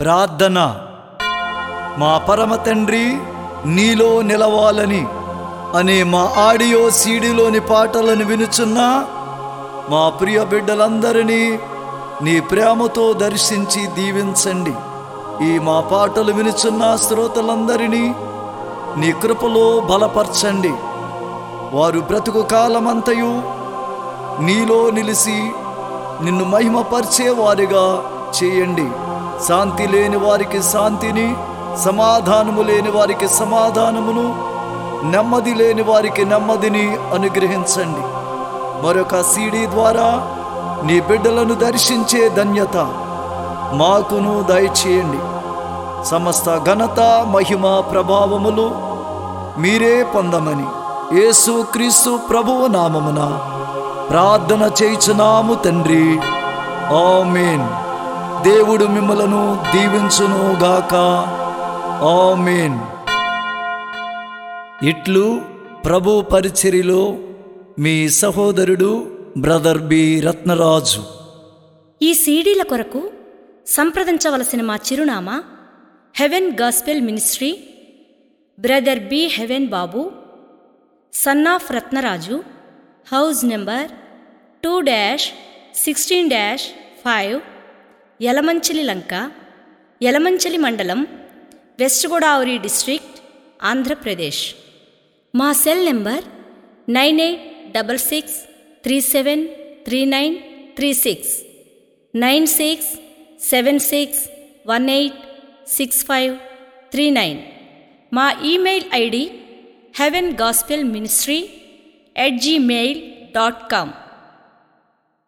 ప్రార్థన. మా పరమ తండ్రి నీలో నిలవాలని అనే మా ఆడియో సీడీలోని పాటలను వినుచున్న మా ప్రియ బిడ్డలందరినీ నీ ప్రేమతో దర్శించి దీవించండి. ఈ మా పాటలు వినుచున్న శ్రోతలందరినీ నీ కృపలో బలపరచండి. వారు బ్రతుకు కాలమంతయు నీలో నిలిచి నిన్ను మహిమపరిచే వారిగా చేయండి. శాంతి లేని వారికి శాంతిని, సమాధానము లేని వారికి సమాధానమును, నెమ్మది లేని వారికి నెమ్మదిని అనుగ్రహించండి. మరొక సీడీ ద్వారా నీ బిడ్డలను దర్శించే ధన్యత మాకును దయచేయండి. సమస్త ఘనత, మహిమ, ప్రభావములు మీరే పొందమని యేసు క్రీస్తు ప్రభువు నామమున ప్రార్థన చేయుచున్నాము తండ్రి. ఆమేన్. దేవుడు మిమ్మలను దీవించునుగాక. ఆమేన్. ఇట్లు ప్రభు పరిచర్యలో మీ సహోదరుడు బ్రదర్ బి రత్నరాజు. ఈ సీడీల కొరకు సంప్రదించవలసిన మా చిరునామా heaven gospel ministry, brother B heaven Babu, son of Ratnaraju, house number 2-16-5, Yalamanchili Lanka, Yalamanchili మండలం, వెస్ట్ గోదావరి డిస్ట్రిక్ట్, ఆంధ్రప్రదేశ్. మా సెల్ నెంబర్ 9866373936, 9676186539. మా ఈమెయిల్ ఐడి heavengospelministry@gmail.com.